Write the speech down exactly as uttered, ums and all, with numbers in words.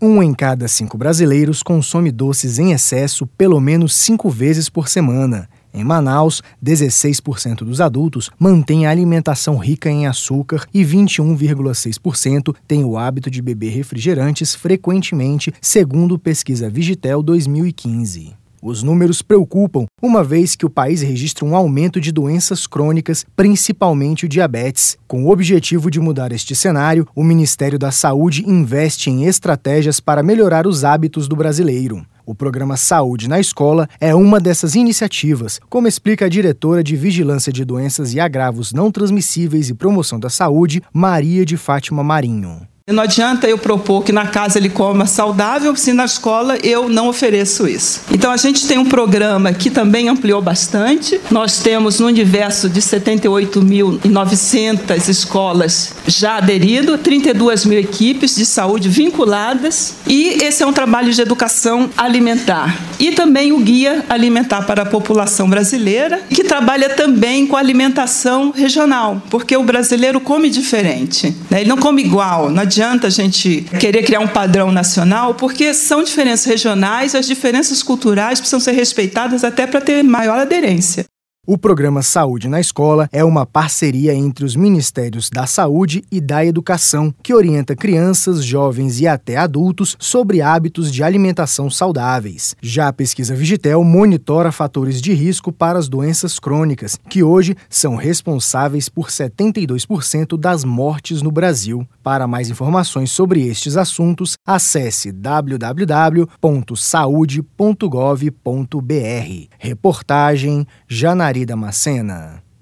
Um em cada cinco brasileiros consome doces em excesso pelo menos cinco vezes por semana. Em Manaus, dezesseis por cento dos adultos mantêm a alimentação rica em açúcar e vinte e um vírgula seis por cento têm o hábito de beber refrigerantes frequentemente, segundo pesquisa Vigitel dois mil e quinze. Os números preocupam, uma vez que o país registra um aumento de doenças crônicas, principalmente o diabetes. Com o objetivo de mudar este cenário, o Ministério da Saúde investe em estratégias para melhorar os hábitos do brasileiro. O programa Saúde na Escola é uma dessas iniciativas, como explica a diretora de Vigilância de Doenças e Agravos Não Transmissíveis e Promoção da Saúde, Maria de Fátima Marinho. Não adianta eu propor que na casa ele coma saudável, se na escola eu não ofereço isso. Então a gente tem um programa que também ampliou bastante. Nós temos no universo de setenta e oito mil e novecentas escolas já aderido, trinta e duas mil equipes de saúde vinculadas, e esse é um trabalho de educação alimentar. E também o Guia Alimentar para a População Brasileira, que trabalha também com alimentação regional, porque o brasileiro come diferente, né? Ele não come igual, não adianta a gente querer criar um padrão nacional, porque são diferenças regionais, as diferenças culturais precisam ser respeitadas até para ter maior aderência. O programa Saúde na Escola é uma parceria entre os Ministérios da Saúde e da Educação, que orienta crianças, jovens e até adultos sobre hábitos de alimentação saudáveis. Já a pesquisa Vigitel monitora fatores de risco para as doenças crônicas, que hoje são responsáveis por setenta e dois por cento das mortes no Brasil. Para mais informações sobre estes assuntos, acesse w w w ponto saude ponto gov ponto b r. Reportagem Janari Damascena.